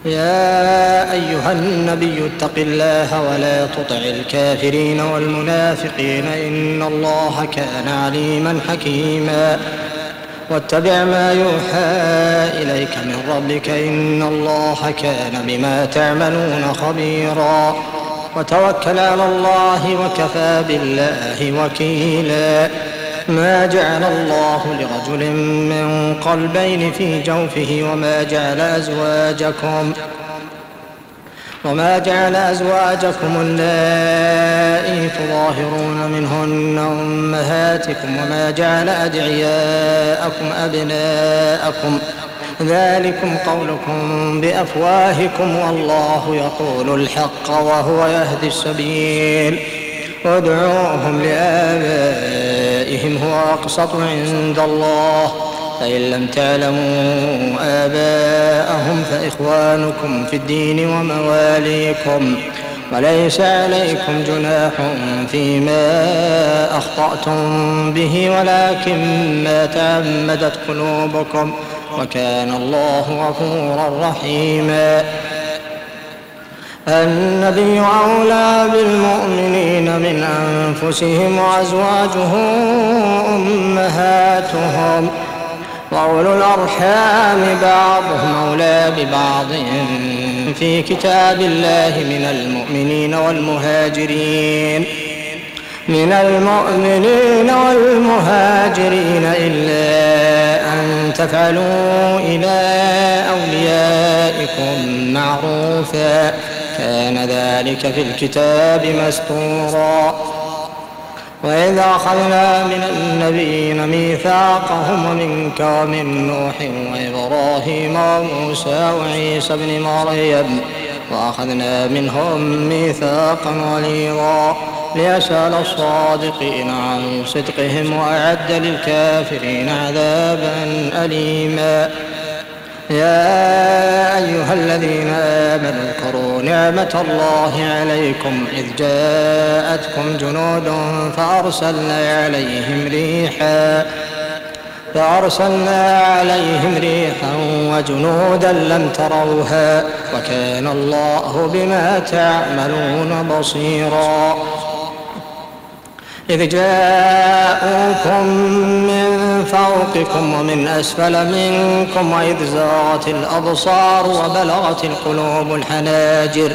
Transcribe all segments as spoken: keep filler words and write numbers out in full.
يا أيها النبي اتق الله ولا تطع الكافرين والمنافقين إن الله كان عليما حكيما واتبع ما يوحى إليك من ربك إن الله كان بما تعملون خبيرا وتوكل على الله وكفى بالله وكيلا ما جعل الله لرجل من قلبين في جوفه وما جعل أزواجكم وما جعل أزواجكم اللائي تظاهرون منهن أمهاتكم وما جعل أدعياءكم أبناءكم ذلكم قولكم بأفواهكم والله يقول الحق وهو يهدي السبيل وادعوهم لآبائهم هو أقسط عند الله فإن لم تعلموا آباءهم فإخوانكم في الدين ومواليكم وليس عليكم جناح فيما أخطأتم به ولكن ما تعمدت قلوبكم وكان الله غفورا رحيما النبي أولى بالمؤمنين من أنفسهم وأزواجه أمهاتهم وأولو الأرحام بعضهم أولى ببعض في كتاب الله من المؤمنين والمهاجرين من المؤمنين والمهاجرين إلا أن تفعلوا إلى أوليائكم معروفا كان ذلك في الكتاب مسطورا وإذا أخذنا من النبيين ميثاقهم ومنك ومن نوح وإبراهيم وموسى وعيسى بن مريم وأخذنا منهم ميثاقا غليظا ليسأل الصادقين عن صدقهم وأعد للكافرين عذابا أليما يا أيها الذين آمنوا اذكروا نعمة الله عليكم إذ جاءتكم جنود فأرسلنا عليهم ريحا فأرسلنا عليهم ريحا وجنودا لم تروها وكان الله بما تعملون بصيرا إذ جاءوكم من فوقكم ومن أسفل منكم وإذ زاغت الأبصار وبلغت القلوب الحناجر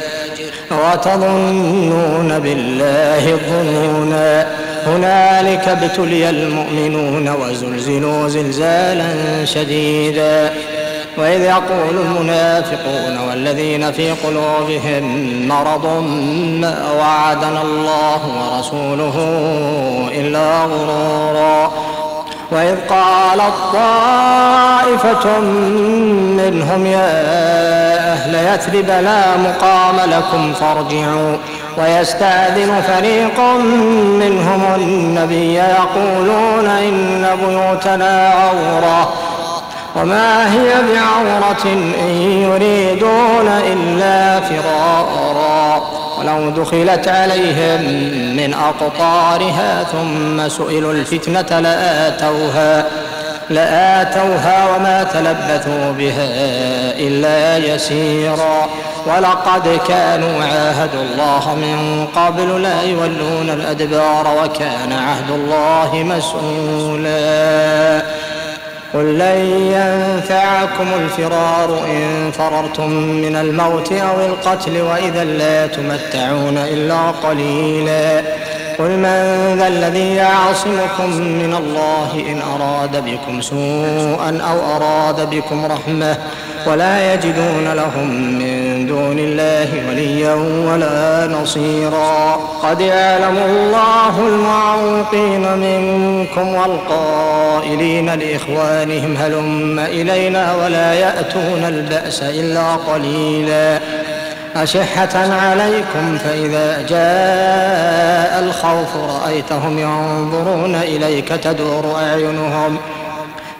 وتظنون بالله الظنونا هنالك ابتلي المؤمنون وزلزلوا زلزالا شديدا وإذ يقول المنافقون والذين في قلوبهم مرض ما وعدنا الله ورسوله إلا غرورا وإذ قالت طائفة منهم يا أهل يثرب لا مقام لكم فارجعوا ويستأذن فريق منهم النبي يقولون إن بيوتنا عورة وما هي بعورة إن يريدون إلا فرارا ولو دخلت عليهم من أقطارها ثم سئلوا الفتنة لآتوها لآتوها وما تلبثوا بها إلا يسيرا ولقد كانوا عاهدوا الله من قبل لا يولون الأدبار وكان عهد الله مسؤولا قل لن ينفعكم الفرار إن فررتم من الموت أو القتل وإذا لا تمتعون إلا قليلا قل من ذا الذي يعصمكم من الله إن أراد بكم سوءا أو أراد بكم رحمة ولا يجدون لهم من دون الله وليا ولا نصيرا قد يعلم الله المعوقين منكم والقائلين لإخوانهم هلم إلينا ولا يأتون البأس إلا قليلا أشحة عليكم فإذا جاء الخوف رأيتهم ينظرون إليك تدور أعينهم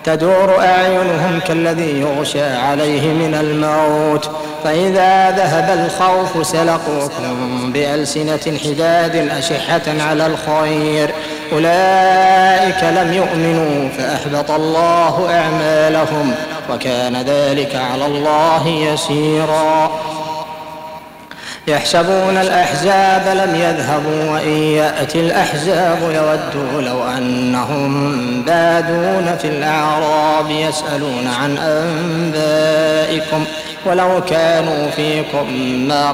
تدور أعينهم كالذي يغشى عليه من الموت، فإذا ذهب الخوف سلقوكم بألسنة حداد أشحة على الخير، أولئك لم يؤمنوا فأحبط الله أعمالهم، وكان ذلك على الله يسيرا. يحسبون الأحزاب لم يذهبوا وإن يأتي الأحزاب يودوا لو أنهم بادون في الأعراب يسألون عن أنبائكم ولو كانوا فيكم ما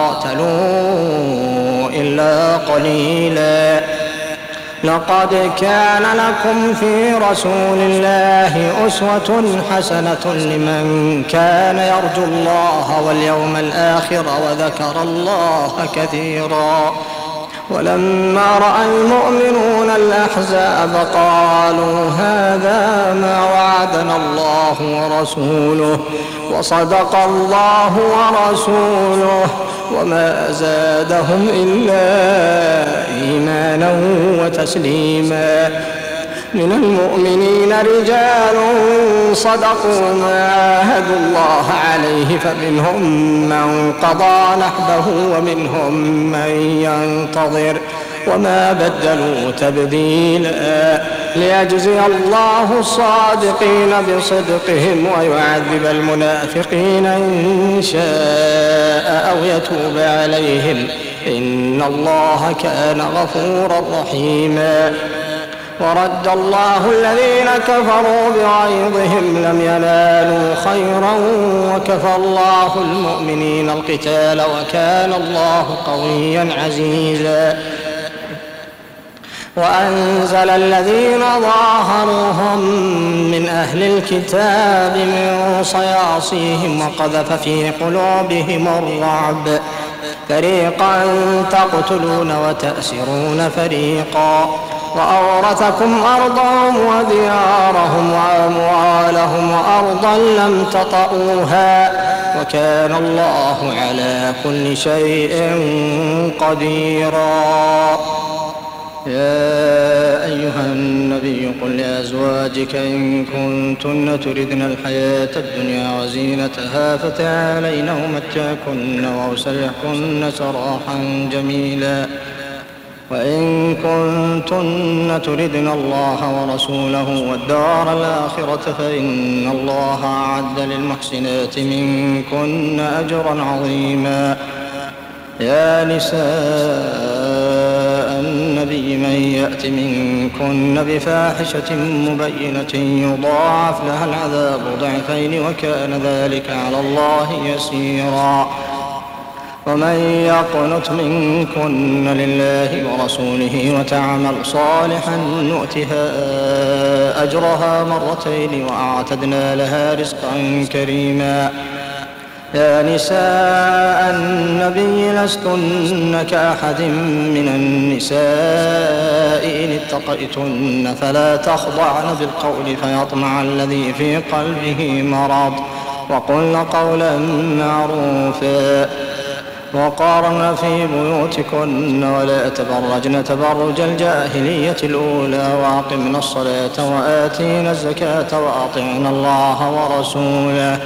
قاتلوا إلا قليلا. لقد كان لكم في رسول الله أسوة حسنة لمن كان يرجو الله واليوم الآخر وذكر الله كثيرا. ولما رأى المؤمنون الأحزاب قالوا هذا ما وعدنا الله ورسوله وصدق الله ورسوله وما زادهم إلا إيمانا وتسليما. من المؤمنين رجال صدقوا ما عاهدوا الله عليه فمنهم من قضى نحبه ومنهم من ينتظر وما بدلوا تبديلا، ليجزي الله الصادقين بصدقهم ويعذب المنافقين إن شاء أو يتوب عليهم إن الله كان غفورا رحيما. ورد الله الذين كفروا بغيظهم لم ينالوا خيرا وكفى الله المؤمنين القتال وكان الله قويا عزيزا. وأنزل الذين ظاهروهم من أهل الكتاب من صياصيهم وقذف في قلوبهم الرعب، فريقا تقتلون وتأسرون فريقا، وأورثكم أرضهم وديارهم وأموالهم وأرضا لم تطئوها وكان الله على كل شيء قديرا. يا أيها النبي قل لأزواجك إن كنتن تردن الحياة الدنيا وزينتها فتعالين أمتعكن وأسرحكن سراحا جميلا، وإن كنتن تردن الله ورسوله والدار الآخرة فإن الله أعد للمحسنات منكن أجرا عظيما. يا نساء النبي من يأت منكن بفاحشة مبينة يضاعف لها العذاب ضعفين وكان ذلك على الله يسيرا. ومن يقنت منكن لله ورسوله وتعمل صالحا نؤتها أجرها مرتين وأعتدنا لها رزقا كريما. يا نساء النبي لستن كأحد من النساء إن اتقيتن فلا تخضعن بالقول فيطمع الذي في قلبه مرض وقلن قولا معروفا وقارن في بيوتكن ولا تبرجن تبرج الجاهلية الأولى وأقمن الصلاة وآتينا الزكاة وأطعنا الله ورسوله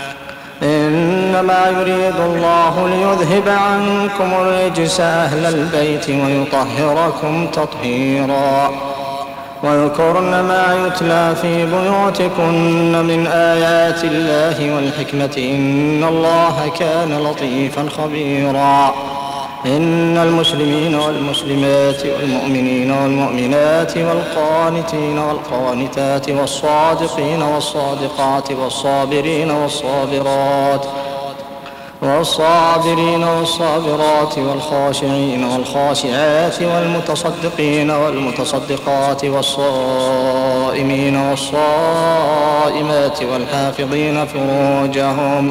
إنما يريد الله ليذهب عنكم الرجس أهل البيت ويطهركم تطهيرا. واذكرن ما يتلى في بيوتكن من آيات الله والحكمة إن الله كان لطيفا خبيرا. إن المسلمين والمسلمات والمؤمنين والمؤمنات والقانتين والقانتات والصادقين والصادقات والصابرين والصابرات والصابرين والصابرات والخاشعين والخاشعات والمتصدقين والمتصدقات والصائمين والصائمات والحافظين فروجهم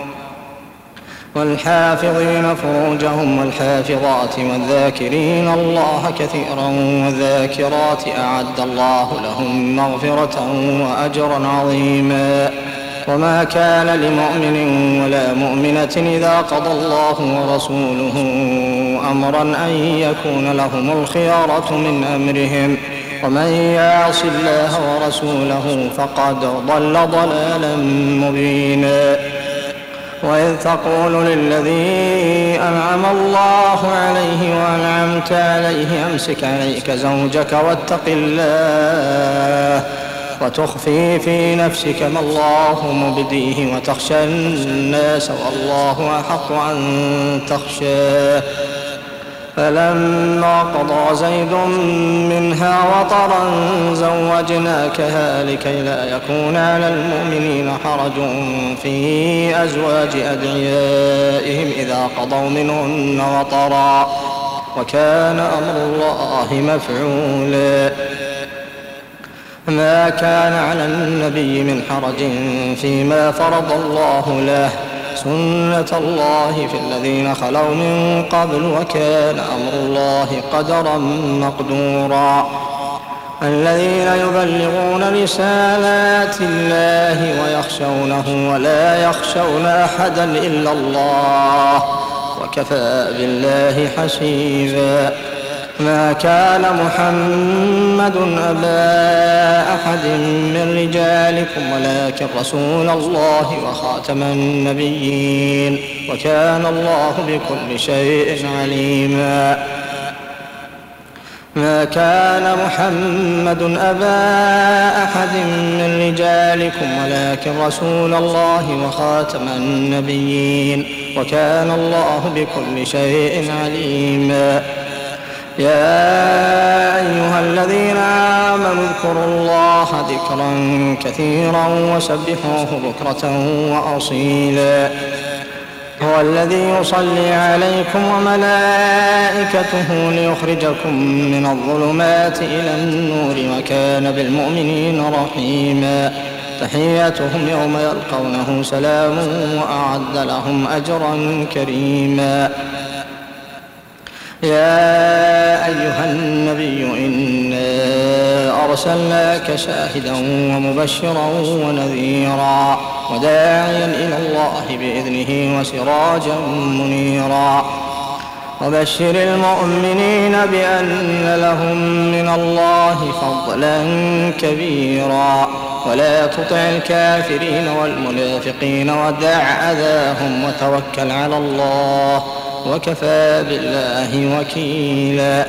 والحافظين فروجهم والحافظات والذاكرين الله كثيرا والذاكرات أعد الله لهم مغفرة وأجرا عظيما. وما كان لمؤمن ولا مؤمنة إذا قضى الله ورسوله أمرا أن يكون لهم الخيارة من أمرهم ومن يعص الله ورسوله فقد ضل ضلالا مبينا. وإذ تقول للذي أنعم الله عليه وأنعمت عليه أمسك عليك زوجك واتق الله وتخفي في نفسك ما الله مبديه وتخشى الناس والله أحق أن تخشاه. فلما قضى زيد منها وطرا زوجناكها لكي لا يكون على المؤمنين حرج في أزواج أدعيائهم إذا قضوا منهن وطرا وكان أمر الله مفعولا. ما كان على النبي من حرج فيما فرض الله له، سنة الله في الذين خلوا من قبل وكان أمر الله قدرا مقدورا. الذين يبلغون رسالات الله ويخشونه ولا يخشون أحدا إلا الله وكفى بالله حسيبا. ما كان محمد أبا أحد من رجالكم ولكن رسول الله وخاتم النبيين وكان الله بكل شيء عليما. ما كان محمد أبا أحد من رجالكم ولكن رسول الله وخاتم النبيين وكان الله بكل شيء عليما. يا أيها الذين آمنوا اذكروا الله ذكرا كثيرا وسبحوه بكرة وأصيلا. هو الذي يصلي عليكم وملائكته ليخرجكم من الظلمات إلى النور وكان بالمؤمنين رحيما. تحياتهم يوم يلقونه سلام وأعد لهم أجرا كريما. يا أيها النبي إنا أرسلناك شاهدا ومبشرا ونذيرا وداعيا إلى الله بإذنه وسراجا منيرا. وبشر المؤمنين بأن لهم من الله فضلا كبيرا ولا تطع الكافرين والمنافقين ودع أذاهم وتوكل على الله وكفى بالله وكيلا.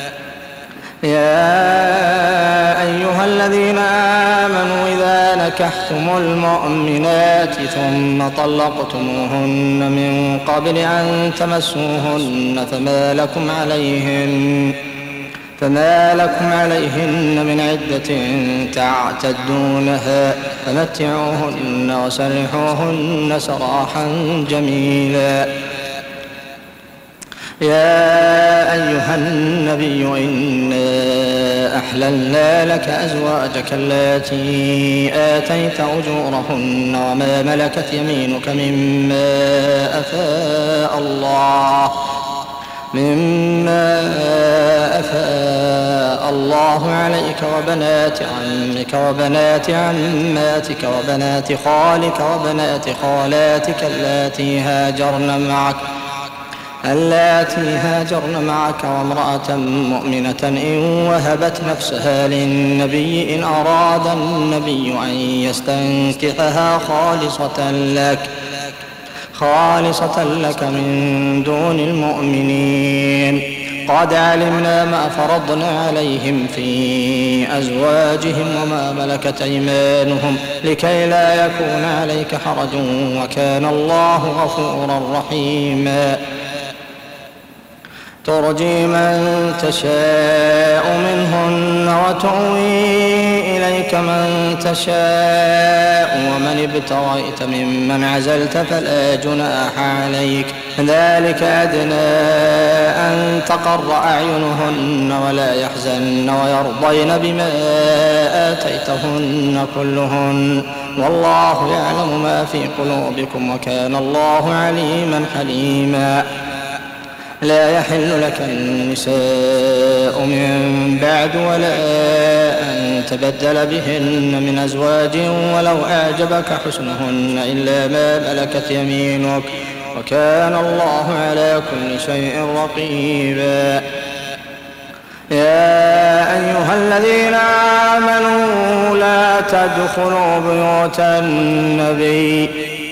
يا أيها الذين آمنوا إذا نكحتم المؤمنات ثم طلقتموهن من قبل أن تمسوهن فما لكم عليهن فما لكم عليهن من عدة تعتدونها فمتعوهن وسرحوهن سراحا جميلا. يا أيها النبي إنا أحللنا لك أزواجك اللاتي آتيت أجورهن وما ملكت يمينك مما أفاء الله مما أفاء الله عليك وبنات عمك وبنات عماتك وبنات خالك وبنات خالاتك اللاتي هاجرن معك اللاتي هاجرن معك وامرأة مؤمنة إن وهبت نفسها للنبي إن أراد النبي أن يستنكحها خالصة لك خالصة لك من دون المؤمنين. قد علمنا ما فرضنا عليهم في أزواجهم وما ملكت أيمانهم لكي لا يكون عليك حرج وكان الله غفورا رحيما. ترجي من تشاء منهن وتؤوي إليك من تشاء ومن ابتغيت ممن عزلت فلا جناح عليك ذلك أدنى أن تقر أعينهن ولا يحزن ويرضين بما آتيتهن كلهن والله يعلم ما في قلوبكم وكان الله عليما حليما. لا يحل لك النساء من بعد ولا أن تبدل بهن من أزواج ولو أعجبك حسنهن إلا ما ملكت يمينك وكان الله على كل شيء رقيبا. يا أيها الذين آمنوا لا تدخلوا بيوت النبي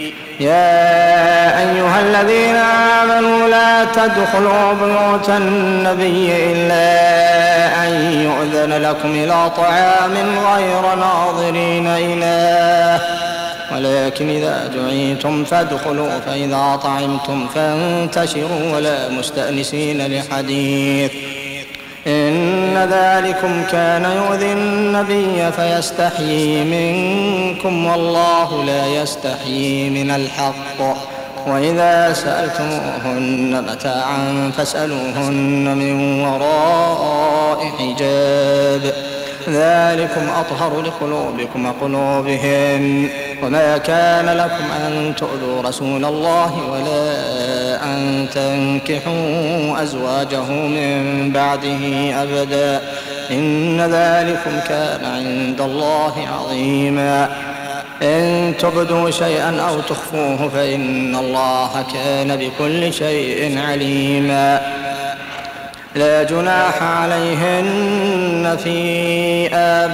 يا أيها الذين آمنوا لا تدخلوا بيوت النبي إلا أن يؤذن لكم إلى طعام غير ناظرين إناه ولكن إذا دعيتم فادخلوا فإذا طعمتم فانتشروا ولا مستأنسين لحديث إن ذلكم كان يؤذي النبي فيستحيي منكم والله لا يستحيي من الحق وإذا سألتموهن متاعا فاسألوهن من وراء حجاب ذلكم أطهر لقلوبكم وقلوبهم وما كان لكم أن تؤذوا رسول الله ولا أن تنكحوا أزواجه من بعده أبدا إن ذلكم كان عند الله عظيما إن تبدوا شيئا أو تخفوه فإن الله كان بكل شيء عليما لا جناح عليهن في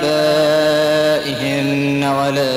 آبائهن ولا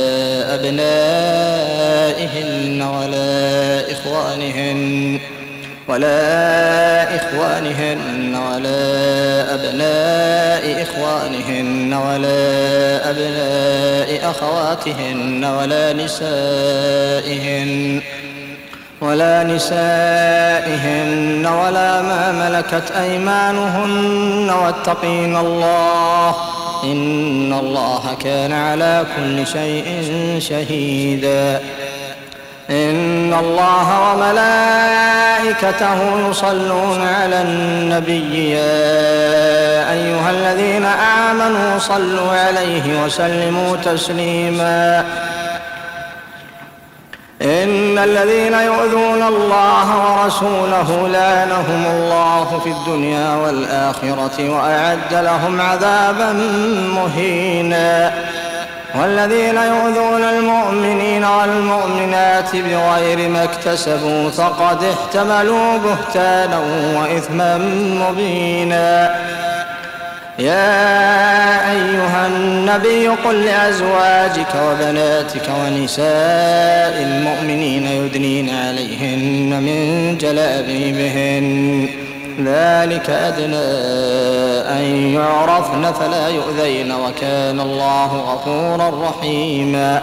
أبنائهن ولا إخوانهن ولا إخوانهن ولا أبناء إخوانهن ولا أبناء أخواتهن ولا نسائهن ولا نسائهن ولا ما ملكت أيمانهن واتقين الله إن الله كان على كل شيء شهيدا إن الله وملائكته يصلون على النبي يا أيها الذين آمنوا صلوا عليه وسلموا تسليما إن الذين يؤذون الله ورسوله لعنهم الله في الدنيا والآخرة وأعد لهم عذابا مهينا والذين يؤذون المؤمنين والمؤمنات بغير ما اكتسبوا فقد احتملوا بهتانا وإثما مبينا يا أيها النبي قل لأزواجك وبناتك ونساء المؤمنين يدنين عليهن من جلابيبهن ذلك أدنى أن يعرفن فلا يؤذين وكان الله غفورا رحيما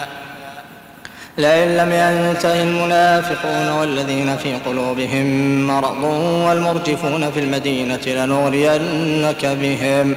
لئن لم ينته المنافقون والذين في قلوبهم مرض والمرجفون في المدينة لنغرينك بهم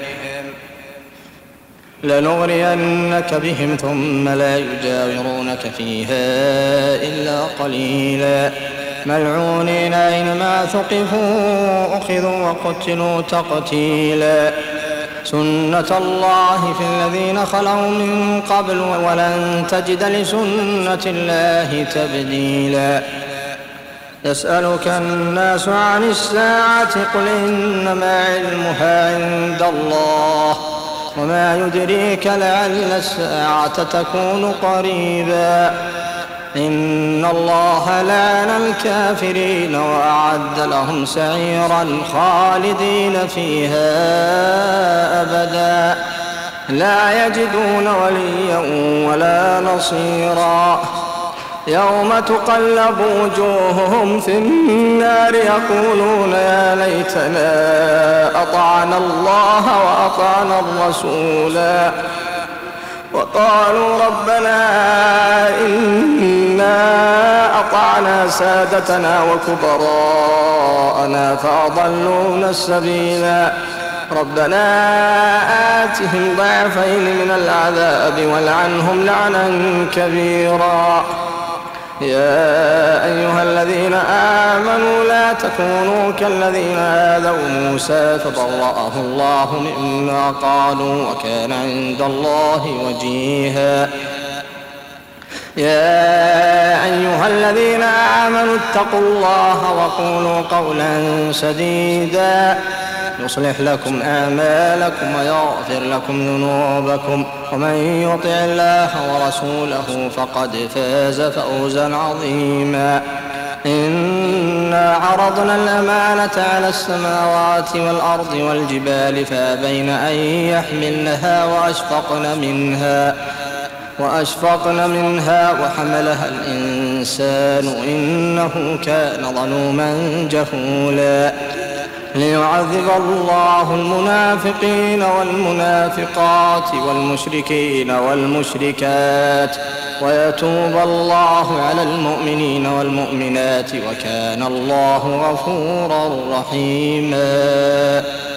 لنغرينك بهم ثم لا يجاورونك فيها إلا قليلا ملعونين أينما ثقفوا أخذوا وقتلوا تقتيلا سنة الله في الذين خلوا من قبل ولن تجد لسنة الله تبديلا يسألك الناس عن الساعة قل إنما علمها عند الله وما يدريك لعل الساعة تكون قريبا إن الله لعن الكافرين وأعد لهم سعيرا خالدين فيها أبدا لا يجدون وليا ولا نصيرا يوم تقلب وجوههم في النار يقولون يا ليتنا أطعنا الله وأطعنا الرسولا وقالوا ربنا إنا أطعنا سادتنا وكبراءنا فأضلونا السبيلا ربنا آتهم ضعفين من العذاب والعنهم لعنا كبيرا يا أيها الذين آمنوا لا تكونوا كالذين آذوا موسى فبرأه الله مما قالوا وكان عند الله وجيها يا أيها الذين آمنوا اتقوا الله وقولوا قولا سديدا يصلح لكم أعمالكم ويغفر لكم ذنوبكم ومن يطع الله ورسوله فقد فاز فوزا عظيما إن إنا عرضنا الأمانة على السماوات والأرض والجبال فأبين أن يحملنها وأشفقن منها وأشفقن منها وحملها الإنسان إنه كان ظلوما جهولا ليعذب الله المنافقين والمنافقات والمشركين والمشركات ويتوب الله على المؤمنين والمؤمنات وكان الله غفورا رحيما.